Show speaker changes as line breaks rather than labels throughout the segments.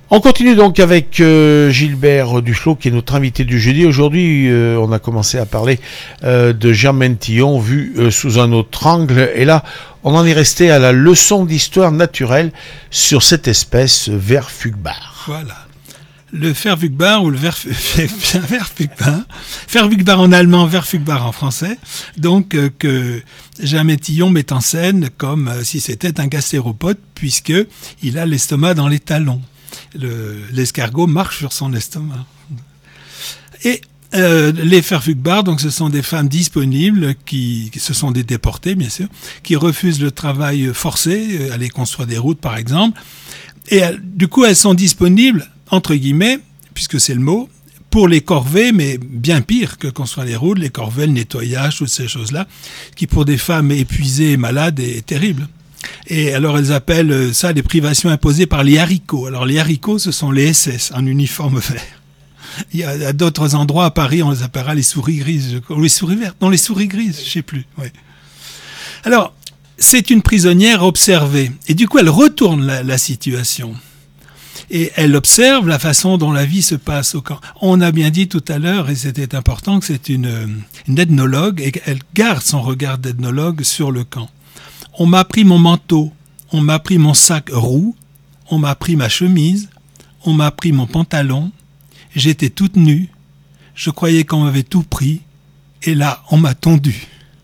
On continue donc avec Gilbert Duclos qui est notre invité du jeudi. Aujourd'hui, on a commencé à parler de Germaine Tillon vu sous un autre angle. Et là, on en est resté à la leçon d'histoire naturelle sur cette espèce Verfugbar.
Voilà. Le Verfugbar ou le Verfugbar. Verfugbar en allemand, Verfugbar en français. Donc, que Germaine Tillon met en scène comme si c'était un gastéropode puisque il a l'estomac dans les talons. L'escargot marche sur son estomac. Et les Verfugbar, donc ce sont des femmes disponibles ce sont des déportés bien sûr, qui refusent le travail forcé, aller construire des routes par exemple. Et du coup, elles sont disponibles entre guillemets, puisque c'est le mot, pour les corvées, mais bien pire que construire les routes, les corvées, le nettoyage, toutes ces choses-là, qui pour des femmes épuisées et malades est terrible. Et alors elles appellent ça les privations imposées par les haricots. Alors les haricots, ce sont les SS en uniforme vert. Il y a à d'autres endroits à Paris, on les appellera les souris grises, ou les souris vertes, non les souris grises, je sais plus. Ouais. Alors c'est une prisonnière observée et du coup elle retourne la situation. Et elle observe la façon dont la vie se passe au camp. On a bien dit tout à l'heure, et c'était important, que c'est une ethnologue et qu'elle garde son regard d'ethnologue sur le camp. On m'a pris mon manteau, on m'a pris mon sac roux, on m'a pris ma chemise, on m'a pris mon pantalon, j'étais toute nue, je croyais qu'on m'avait tout pris, et là, on m'a tondu.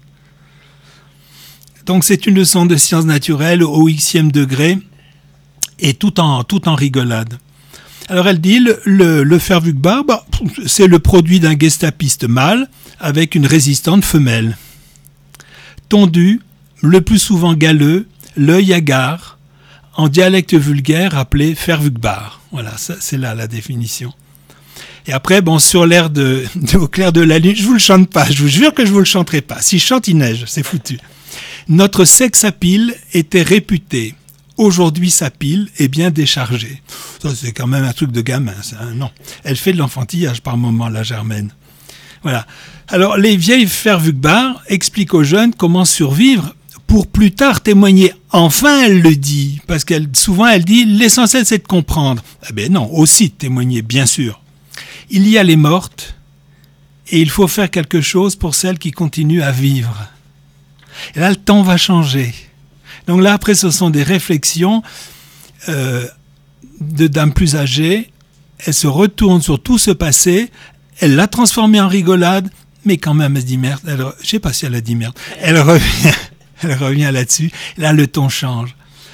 Donc c'est une leçon de sciences naturelles au Xème degré, et tout en rigolade. Alors elle dit, le Verfugbar, c'est le produit d'un gestapiste mâle avec une résistante femelle. Tondu, le plus souvent galeux, l'œil hagard, en dialecte vulgaire appelé Verfugbar. Voilà, ça, c'est là la définition. Et après, sur l'air au clair de la lune, je vous le chante pas, je vous jure que je vous le chanterai pas. Si je chante, il neige, c'est foutu. Notre sexe à pile était réputé. Aujourd'hui, sa pile est bien déchargée. Ça, c'est quand même un truc de gamin, ça. Non. Elle fait de l'enfantillage par moment, la Germaine. Voilà. Alors, les vieilles Verfugbar expliquent aux jeunes comment survivre pour plus tard témoigner. Enfin, elle le dit. Parce souvent, elle dit, l'essentiel, c'est de comprendre. Eh bien non, aussi de témoigner, bien sûr. Il y a les mortes, et il faut faire quelque chose pour celles qui continuent à vivre. Et là, le temps va changer. Donc là, après, ce sont des réflexions de dames plus âgées. Elle se retourne sur tout ce passé. Elle l'a transformé en rigolade, mais quand même, elle se dit merde. Je sais pas si elle a dit merde. Elle revient là-dessus. Là, le ton change.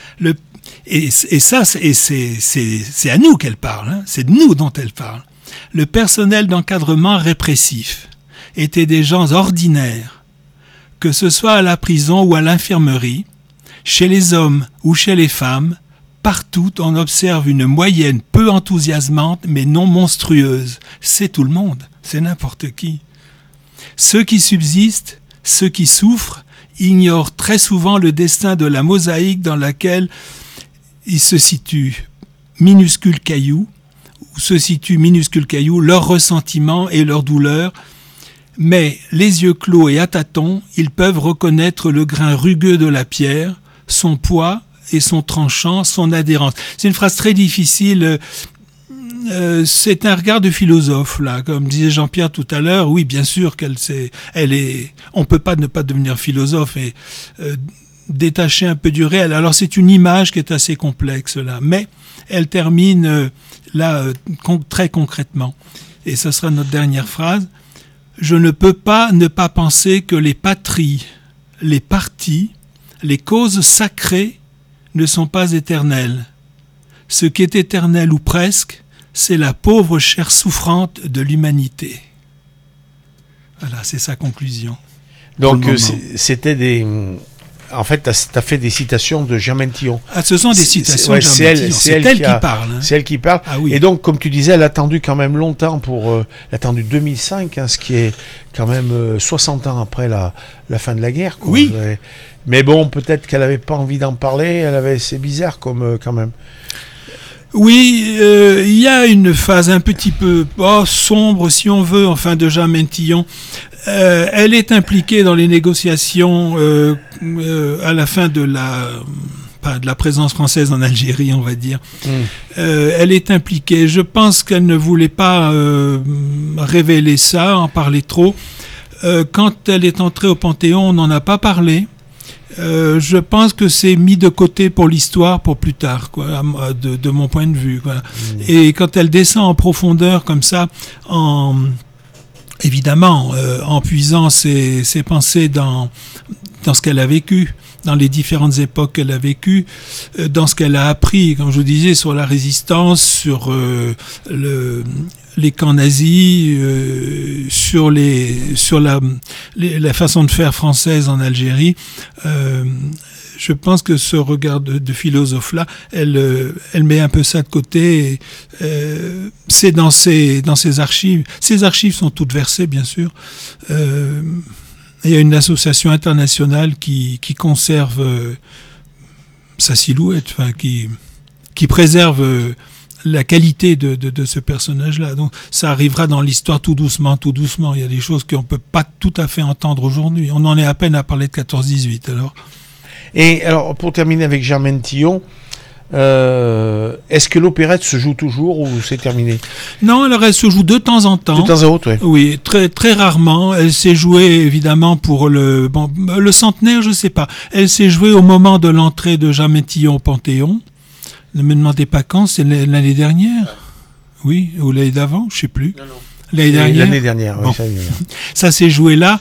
Et ça, c'est à nous qu'elle parle. Hein. C'est de nous dont elle parle. Le personnel d'encadrement répressif était des gens ordinaires, que ce soit à la prison ou à l'infirmerie, chez les hommes ou chez les femmes, partout on observe une moyenne peu enthousiasmante mais non monstrueuse. C'est tout le monde, c'est n'importe qui. Ceux qui subsistent, ceux qui souffrent, ignorent très souvent le destin de la mosaïque dans laquelle ils se situent minuscules cailloux, où se situent minuscules cailloux, leurs ressentiments et leurs douleurs. Mais, les yeux clos et à tâtons, ils peuvent reconnaître le grain rugueux de la pierre, son poids et son tranchant, son adhérence. C'est une phrase très difficile. C'est un regard de philosophe, là. Comme disait Jean-Pierre tout à l'heure, oui, bien sûr on peut pas ne pas devenir philosophe et détacher un peu du réel. Alors, c'est une image qui est assez complexe, là. Mais, elle termine, très concrètement. Et ce sera notre dernière phrase. Je ne peux pas ne pas penser que les patries, les partis, les causes sacrées ne sont pas éternelles. Ce qui est éternel ou presque, c'est la pauvre chair souffrante de l'humanité. Voilà, c'est sa conclusion.
Donc, c'était des... En fait, tu as fait des citations de Germaine Tillon.
Ah, ce sont des citations de Germaine Tillon. C'est elle qui parle. Hein.
C'est elle qui parle.
Ah, oui.
Et donc, comme tu disais, elle a attendu quand même longtemps elle a attendu 2005, ce qui est quand même 60 ans après la fin de la guerre. Quoi.
Oui.
Mais bon, peut-être qu'elle n'avait pas envie d'en parler. C'est bizarre quand même.
Oui, il y a une phase un petit peu sombre, si on veut, de Germaine Tillon. Elle est impliquée dans les négociations à la fin de la de la présence française en Algérie, on va dire. Elle est impliquée. Je pense qu'elle ne voulait pas révéler ça, en parler trop. Quand elle est entrée au Panthéon, on n'en a pas parlé. Je pense que c'est mis de côté pour l'histoire, pour plus tard, quoi, de mon point de vue. Quoi. Et quand elle descend en profondeur comme ça, évidemment, en puisant ses pensées dans ce qu'elle a vécu, dans les différentes époques qu'elle a vécues, dans ce qu'elle a appris, comme je vous disais, sur la résistance, sur les camps nazis, sur la façon de faire française en Algérie. Je pense que ce regard de philosophe-là, elle met un peu ça de côté. C'est dans ses archives. Ces archives sont toutes versées, bien sûr. Il y a une association internationale qui conserve sa silhouette, enfin qui préserve la qualité de ce personnage-là. Donc ça arrivera dans l'histoire tout doucement, tout doucement. Il y a des choses qu'on peut pas tout à fait entendre aujourd'hui. On en est à peine à parler de 14-18 alors.
Et alors, pour terminer avec Germaine Tillon, est-ce que l'opérette se joue toujours ou c'est terminé?
Non, alors elle se joue de temps en temps.
De temps en temps, oui.
Oui, très très rarement. Elle s'est jouée évidemment pour le centenaire, je sais pas. Elle s'est jouée au moment de l'entrée de Germaine Tillon au Panthéon. Ne me demandez pas quand, c'est l'année dernière. Oui, ou l'année d'avant, je sais plus.
Non.
L'année
dernière,
bon.
Oui,
ça s'est joué là.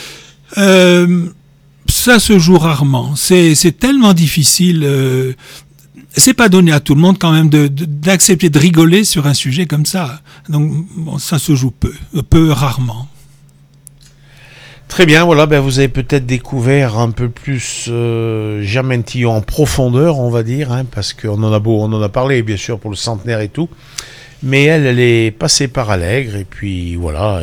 Ça se joue rarement. C'est tellement difficile. C'est pas donné à tout le monde quand même d'accepter de rigoler sur un sujet comme ça. Donc bon, ça se joue rarement.
Très bien, voilà, vous avez peut-être découvert un peu plus Germaine Tillon en profondeur, on va dire, hein, parce qu'on en a parlé bien sûr pour le centenaire et tout, mais elle est passée par Allègre et puis voilà,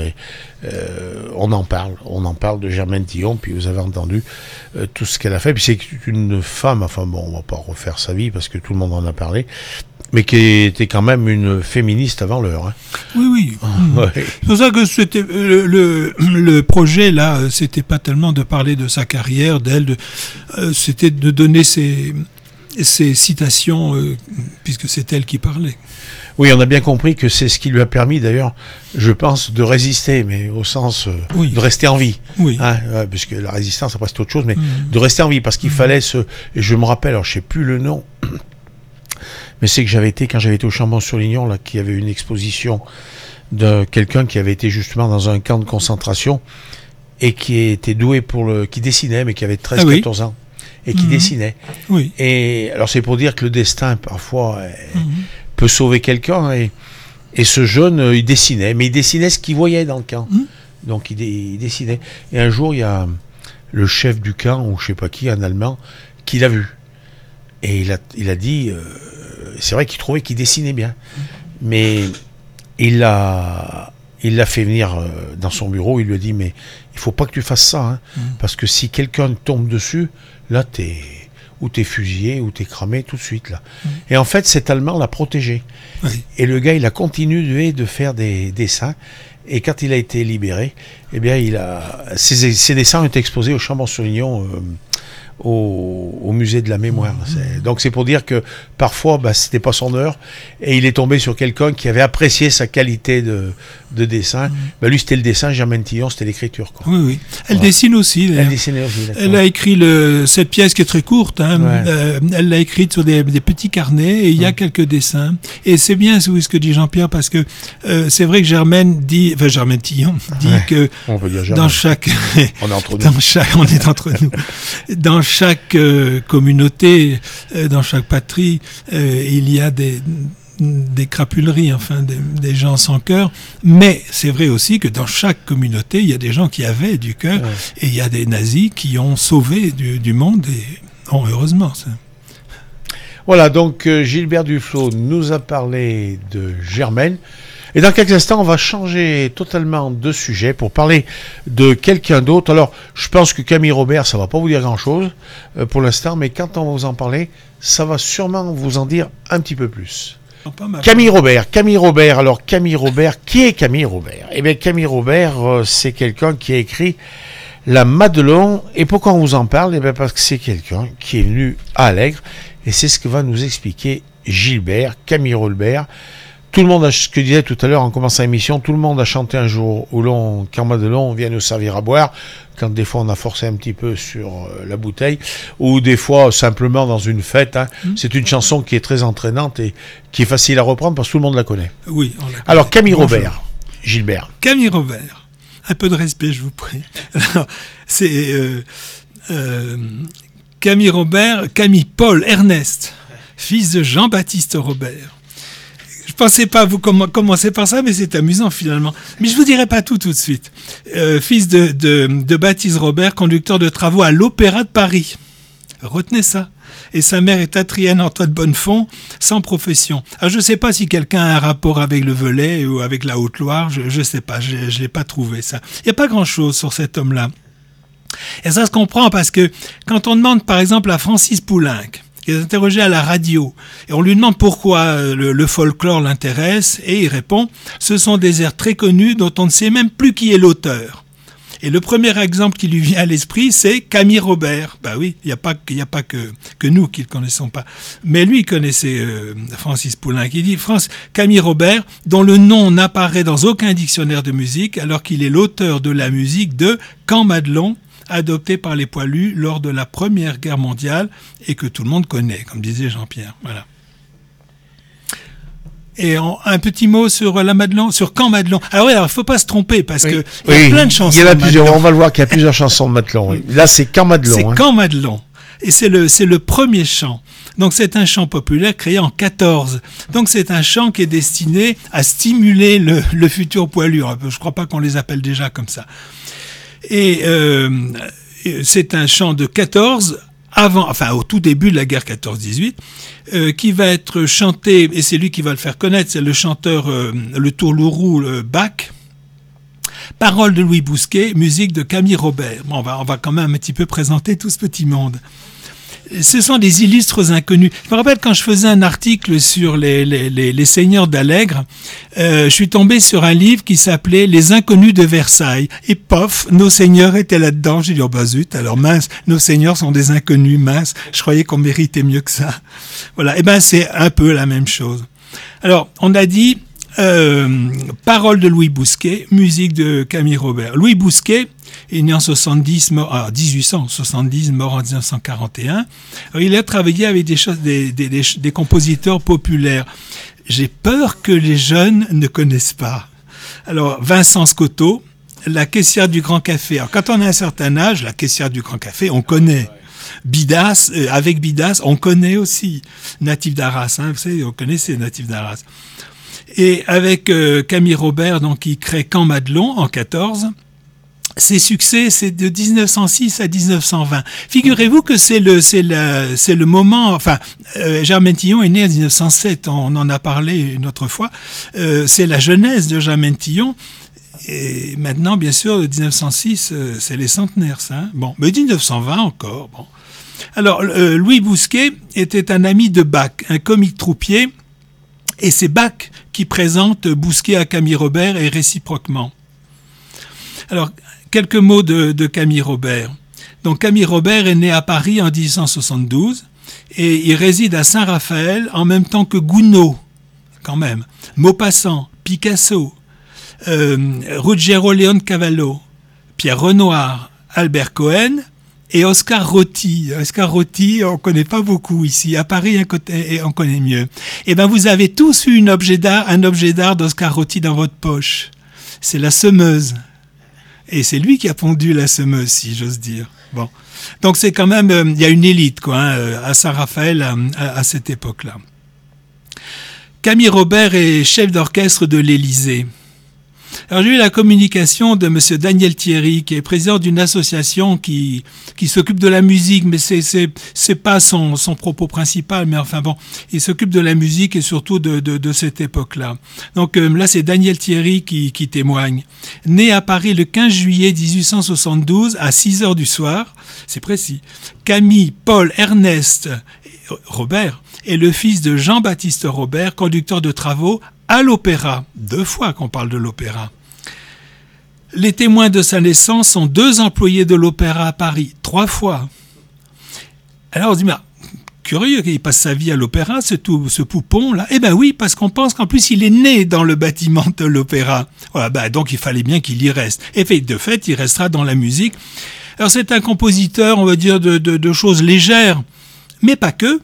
on en parle de Germaine Tillon, puis vous avez entendu tout ce qu'elle a fait, puis c'est une femme, enfin bon, on va pas refaire sa vie parce que tout le monde en a parlé, mais qui était quand même une féministe avant l'heure. Hein.
Oui. Ouais. C'est pour ça que c'était le projet là, c'était pas tellement de parler de sa carrière, d'elle, c'était de donner ses citations, puisque c'est elle qui parlait.
Oui, on a bien compris que c'est ce qui lui a permis, d'ailleurs, je pense, de résister, mais au sens de rester en vie.
Oui.
Hein, puisque la résistance, après, c'est autre chose, mais de rester en vie, parce qu'il fallait et je me rappelle, alors je sais plus le nom, mais c'est que quand j'avais été au Chambon-sur-Lignon, là, qu'il y avait une exposition de quelqu'un qui avait été justement dans un camp de concentration et qui était doué qui dessinait, mais qui avait 13-14 ans, et qui dessinait.
Oui.
Et alors c'est pour dire que le destin, parfois, peut sauver quelqu'un, et ce jeune, il dessinait, mais il dessinait ce qu'il voyait dans le camp. Donc il dessinait. Et un jour, il y a le chef du camp, ou je sais pas qui, un Allemand, qui l'a vu. Et il a dit, c'est vrai qu'il trouvait qu'il dessinait bien, mais il l'a fait venir dans son bureau, il lui a dit, mais il faut pas que tu fasses ça, hein, parce que si quelqu'un tombe dessus, là t'es fusillé, ou t'es cramé tout de suite là. Et en fait, cet Allemand l'a protégé. Oui. Et le gars, il a continué de faire des dessins. Et quand il a été libéré, eh bien, ses dessins ont été exposés au Chambon-sur-Lignon, au musée de la mémoire. Donc c'est pour dire que parfois c'était pas son heure et il est tombé sur quelqu'un qui avait apprécié sa qualité de dessin. Lui c'était le dessin, Germaine Tillon c'était l'écriture, quoi.
Oui. Elle dessine aussi.
Elle dessinait aussi.
Elle a écrit cette pièce qui est très courte. Hein, elle l'a écrite sur des petits carnets et il y a quelques dessins. Et c'est bien ce que dit Jean-Pierre parce que c'est vrai que Germaine Tillon dit que
on peut dire
dans chaque
on est entre nous.
On est entre nous. Dans chaque communauté, dans chaque patrie, il y a des crapuleries, enfin des gens sans cœur, mais c'est vrai aussi que dans chaque communauté, il y a des gens qui avaient du cœur, et il y a des nazis qui ont sauvé du monde, et heureusement. Ça.
Voilà, donc Gilbert Duflot nous a parlé de Germaine. Et dans quelques instants, on va changer totalement de sujet pour parler de quelqu'un d'autre. Alors, je pense que Camille Robert, ça va pas vous dire grand-chose pour l'instant, mais quand on va vous en parler, ça va sûrement vous en dire un petit peu plus. Camille Robert. Alors, Camille Robert, qui est Camille Robert ? Eh bien, Camille Robert, c'est quelqu'un qui a écrit la Madelon. Et pourquoi on vous en parle? Eh bien parce que c'est quelqu'un qui est venu à Allègre, et c'est ce que va nous expliquer Gilbert, Camille Rolbert. Tout le monde a, ce que je disais tout à l'heure en commençant l'émission, tout le monde a chanté un jour où qu'en Madelon, on vient nous servir à boire, quand des fois on a forcé un petit peu sur la bouteille, ou des fois simplement dans une fête. C'est une chanson qui est très entraînante et qui est facile à reprendre parce que tout le monde la connaît.
Oui, on la connaît.
Alors Camille Robert, Gilbert.
Camille Robert, un peu de respect, je vous prie. Alors, c'est Camille Robert, Camille Paul Ernest, fils de Jean-Baptiste Robert. Je pensais pas vous commencer par ça, mais c'est amusant finalement. Mais je vous dirai pas tout de suite. Fils de Baptiste Robert, conducteur de travaux à l'Opéra de Paris. Retenez ça. Et sa mère est Atrienne Antoine Bonnefond, sans profession. Alors je sais pas si quelqu'un a un rapport avec le Velay ou avec la Haute-Loire, je sais pas, je l'ai pas trouvé ça. Il y a pas grand-chose sur cet homme-là. Et ça se comprend parce que quand on demande par exemple à Francis Poulenc, qui est interrogé à la radio, et on lui demande pourquoi le folklore l'intéresse, et il répond « Ce sont des airs très connus dont on ne sait même plus qui est l'auteur ». Et le premier exemple qui lui vient à l'esprit, c'est Camille Robert. Bah oui, il n'y a pas que nous qui ne le connaissons pas. Mais lui, il connaissait Francis Poulenc. Il dit Camille Robert, dont le nom n'apparaît dans aucun dictionnaire de musique, alors qu'il est l'auteur de la musique de Camp Madelon, adopté par les poilus lors de la Première Guerre mondiale et que tout le monde connaît, comme disait Jean-Pierre. Voilà. Et un petit mot sur la Madelon, sur Camp Madelon. Alors il faut pas se tromper parce que il y a plein de chansons.
Il y en a plusieurs. On va le voir qu'il y a plusieurs chansons de Madelon. Oui. Là, c'est Camp Madelon.
C'est Camp Madelon. Et c'est le premier chant. Donc c'est un chant populaire créé en 14. Donc c'est un chant qui est destiné à stimuler le futur poilu. Je crois pas qu'on les appelle déjà comme ça. Et c'est un chant de 14, au tout début de la guerre 14-18, qui va être chanté, et c'est lui qui va le faire connaître, c'est le chanteur, le tourlourou Bach, paroles de Louis Bousquet, musique de Camille Robert. Bon, on va quand même un petit peu présenter tout ce petit monde. Ce sont des illustres inconnus. Je me rappelle quand je faisais un article sur les seigneurs d'Allègre, je suis tombé sur un livre qui s'appelait Les inconnus de Versailles. Et pof, nos seigneurs étaient là-dedans. J'ai dit, oh bah zut, alors mince, nos seigneurs sont des inconnus, mince. Je croyais qu'on méritait mieux que ça. Voilà, et ben c'est un peu la même chose. Alors, on a dit paroles de Louis Bousquet, musique de Camille Robert. Louis Bousquet est né en 1870, mort en 1941. Alors, il a travaillé avec des compositeurs populaires. J'ai peur que les jeunes ne connaissent pas. Alors, Vincent Scotto, la caissière du Grand Café. Alors, quand on a un certain âge, la caissière du Grand Café, on connaît. Bidas, avec Bidas, on connaît aussi. Natif d'Arras, vous savez, on connaît ces natifs d'Arras. Et avec Camille Robert, donc, qui crée Camp Madelon en 14, ses succès, c'est de 1906 à 1920. Figurez-vous que c'est le moment, Germaine Tillon est né en 1907, on en a parlé une autre fois, c'est la jeunesse de Germaine Tillon. Et maintenant, bien sûr, 1906, c'est les centenaires, ça. Hein. Bon, mais 1920 encore, bon. Alors, Louis Bousquet était un ami de Bach, un comique troupier, et c'est Bach qui présente Bousquet à Camille Robert et réciproquement. Alors, quelques mots de Camille Robert. Donc, Camille Robert est né à Paris en 1872 et il réside à Saint-Raphaël en même temps que Gounod, quand même, Maupassant, Picasso, Ruggiero Leoncavallo, Pierre Renoir, Albert Cohen et Oscar Rotti. Oscar Rotti, on connaît pas beaucoup ici. À Paris, on connaît mieux. Eh ben, vous avez tous eu un objet d'art d'Oscar Rotti dans votre poche. C'est la semeuse. Et c'est lui qui a pondu la semeuse, si j'ose dire. Bon. Donc c'est quand même, il y a une élite, quoi, à Saint-Raphaël à cette époque-là. Camille Robert est chef d'orchestre de l'Élysée. Alors j'ai eu la communication de monsieur Daniel Thierry, qui est président d'une association qui s'occupe de la musique, mais c'est pas son propos principal, mais enfin bon, il s'occupe de la musique et surtout de cette époque-là. Donc là c'est Daniel Thierry qui témoigne. Né à Paris le 15 juillet 1872 à 6h du soir, c'est précis. Camille Paul Ernest Robert est le fils de Jean-Baptiste Robert, conducteur de travaux à l'opéra. 2 fois qu'on parle de l'opéra. Les témoins de sa naissance sont 2 employés de l'Opéra à Paris, 3 fois. Alors on se dit, mais curieux qu'il passe sa vie à l'Opéra, ce poupon-là. Eh ben oui, parce qu'on pense qu'en plus il est né dans le bâtiment de l'Opéra. Voilà, donc il fallait bien qu'il y reste. Et de fait, il restera dans la musique. Alors c'est un compositeur, on va dire, de choses légères, mais pas que.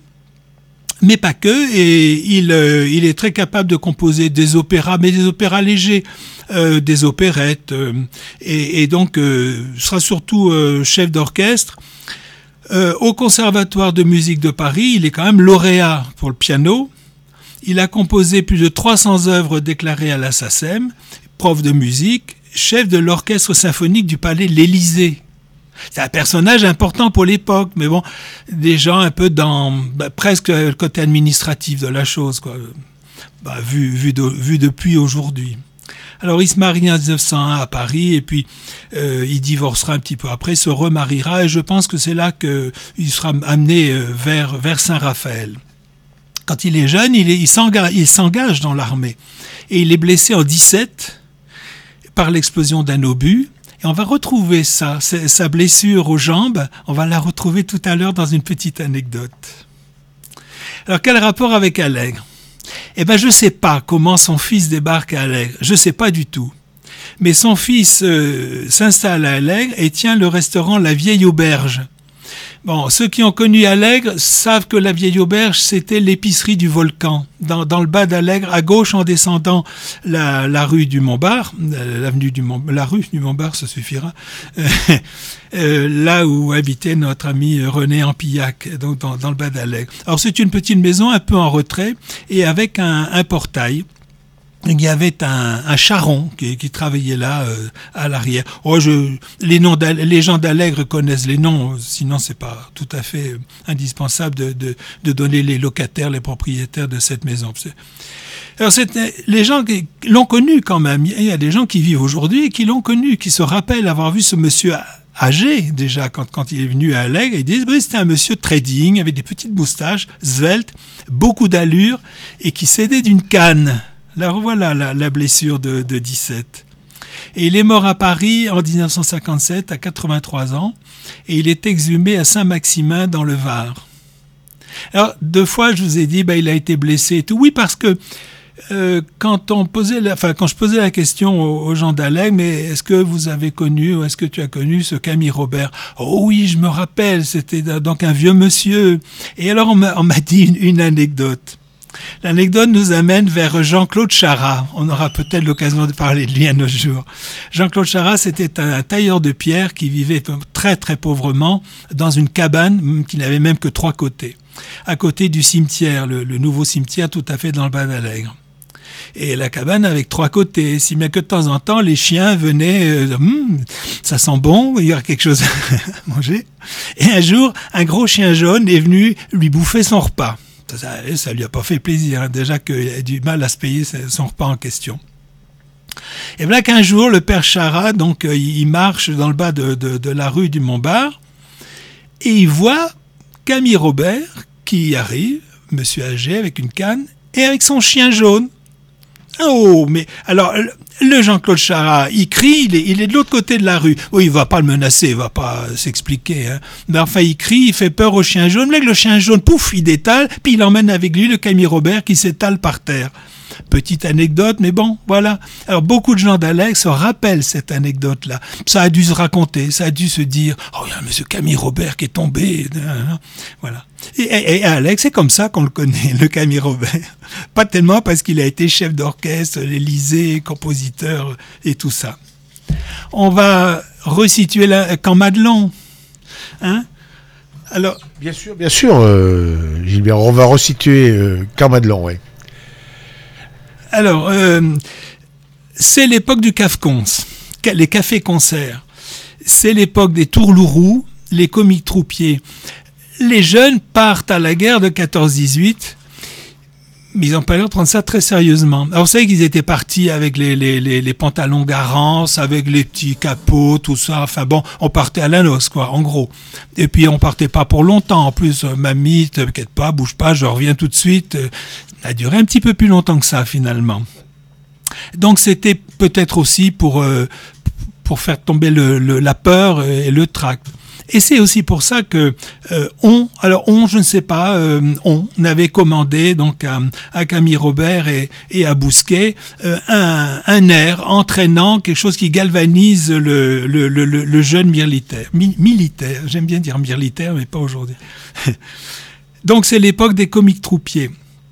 Et il est très capable de composer des opéras, mais des opéras légers, des opérettes, et donc sera surtout chef d'orchestre. Au Conservatoire de musique de Paris, il est quand même lauréat pour le piano. Il a composé plus de 300 œuvres déclarées à la SACEM, prof de musique, chef de l'orchestre symphonique du Palais de l'Élysée. C'est un personnage important pour l'époque, mais bon, des gens un peu dans presque le côté administratif de la chose, quoi. Vu depuis aujourd'hui. Alors il se marie en 1901 à Paris et puis il divorcera un petit peu après, se remariera et je pense que c'est là qu'il sera amené vers Saint-Raphaël. Quand il est jeune, il s'engage dans l'armée et il est blessé en 17 par l'explosion d'un obus. Et on va retrouver sa blessure aux jambes, on va la retrouver tout à l'heure dans une petite anecdote. Alors quel rapport avec Allègre ? Eh ben je sais pas comment son fils débarque à Allègre, je sais pas du tout. Mais son fils s'installe à Allègre et tient le restaurant La Vieille Auberge. Bon, ceux qui ont connu Allègre savent que la Vieille Auberge, c'était l'épicerie du Volcan. Dans le bas d'Allègre, à gauche, en descendant la rue du Montbard, la rue du Montbard, ça suffira, là où habitait notre ami René Ampillac, donc dans le bas d'Allègre. Alors c'est une petite maison un peu en retrait et avec un portail. Il y avait un charron qui travaillait là à l'arrière. Les gens d'Allègre connaissent les noms, sinon c'est pas tout à fait indispensable de donner les locataires, les propriétaires de cette maison. Alors les gens qui l'ont connu quand même. Il y a des gens qui vivent aujourd'hui et qui l'ont connu, qui se rappellent avoir vu ce monsieur âgé déjà quand il est venu à Allègre. Ils disent c'était un monsieur très digne, avec des petites moustaches, svelte, beaucoup d'allure et qui s'aidait d'une canne. Là, voilà la blessure de 17. Et il est mort à Paris en 1957, à 83 ans, et il est exhumé à Saint-Maximin, dans le Var. Alors, 2 fois, je vous ai dit, il a été blessé et tout. Oui, parce que quand je posais la question aux gens d'Allègre, mais est-ce que vous avez connu, ou est-ce que tu as connu ce Camille Robert ? Oh oui, je me rappelle, c'était donc un vieux monsieur. Et alors, on m'a dit une anecdote. L'anecdote nous amène vers Jean-Claude Charrat. On aura peut-être l'occasion de parler de lui un autre jour. Jean-Claude Charrat, c'était un tailleur de pierre qui vivait très très pauvrement dans une cabane qui n'avait même que 3 côtés. À côté du cimetière, le nouveau cimetière tout à fait dans le bas d'Allègre. Et la cabane avec 3 côtés, si bien que de temps en temps, les chiens venaient, ça sent bon, il y aura quelque chose à manger. Et un jour, un gros chien jaune est venu lui bouffer son repas. Ça lui a pas fait plaisir, hein, déjà qu'il a du mal à se payer son repas en question. Et voilà qu'un jour, le père Charrat, donc, il marche dans le bas de la rue du Montbard, et il voit Camille Robert qui arrive, monsieur âgé, avec une canne, et avec son chien jaune. Oh, mais alors, le Jean-Claude Charrat, il crie, il est de l'autre côté de la rue. Oui, il va pas le menacer, il va pas s'expliquer, hein. Mais enfin, il crie, il fait peur au chien jaune. Mais le chien jaune, pouf, il détale, puis il emmène avec lui le Camille Robert qui s'étale par terre. Petite anecdote, mais bon, voilà. Alors, beaucoup de gens d'Allègre se rappellent cette anecdote-là. Ça a dû se raconter, ça a dû se dire, oh, il y a monsieur Camille Robert qui est tombé. Voilà. Et à Allègre, c'est comme ça qu'on le connaît, le Camille Robert. Pas tellement parce qu'il a été chef d'orchestre, l'Élysée, compositeur et tout ça. On va resituer Camp Madelon. Hein? Alors,
bien sûr, Gilbert, on va resituer Camp Madelon, oui.
Alors, c'est l'époque du CAFCONS, les cafés-concerts. C'est l'époque des tourlourous, les comiques troupiers. Les jeunes partent à la guerre de 14-18, mais ils n'ont pas l'air de prendre ça très sérieusement. Alors, vous savez qu'ils étaient partis avec les pantalons Garance, avec les petits capots, tout ça. Enfin bon, on partait à la noce, quoi, en gros. Et puis, on partait pas pour longtemps. En plus, mamie, t'inquiète pas, bouge pas, je reviens tout de suite. Ça a duré un petit peu plus longtemps que ça, finalement. Donc, c'était peut-être aussi pour pour faire tomber la peur et le trac. Et c'est aussi pour ça que je ne sais pas, on avait commandé donc à Camille Robert et à Bousquet un air entraînant, quelque chose qui galvanise le jeune militaire. J'aime bien dire militaire, mais pas aujourd'hui. Donc c'est l'époque des comiques troupiers.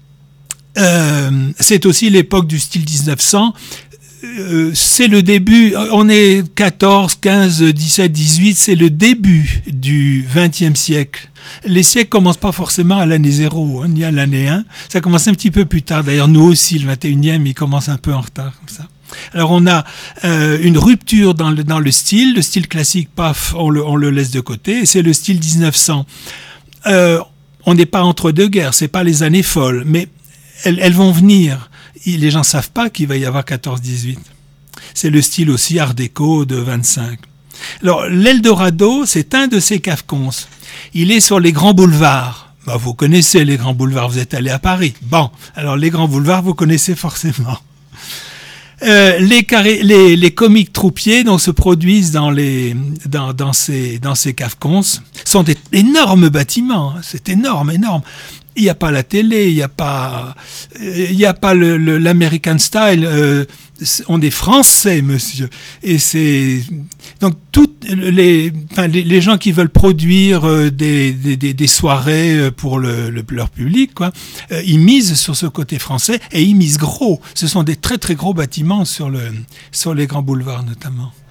C'est aussi l'époque du style 1900. C'est le début, on est 14, 15, 17, 18, c'est le début du XXe siècle. Les siècles commencent pas forcément à l'année 0, ni à l'année 1. Ça commence un petit peu plus tard. D'ailleurs, nous aussi, le 21e, il commence un peu en retard, comme ça. Alors, on a une rupture dans le style classique, paf, on le laisse de côté, et c'est le style 1900. On n'est pas entre deux guerres, c'est pas les années folles, mais elles vont venir. Les gens savent pas qu'il va y avoir 14-18. C'est le style aussi art déco de 25. Alors, l'Eldorado, c'est un de ces cafcons. Il est sur les grands boulevards. Bah, vous connaissez les grands boulevards, vous êtes allé à Paris. Bon, alors les grands boulevards, vous connaissez forcément. Les comiques troupiers donc se produisent dans ces cafcons sont des énormes bâtiments. C'est énorme. Il n'y a pas la télé, il n'y a pas l'American style. On est français, monsieur. Et c'est donc toutes les gens qui veulent produire des soirées pour leur public, quoi. Ils misent sur ce côté français et ils misent gros. Ce sont des très très gros bâtiments sur les grands boulevards notamment.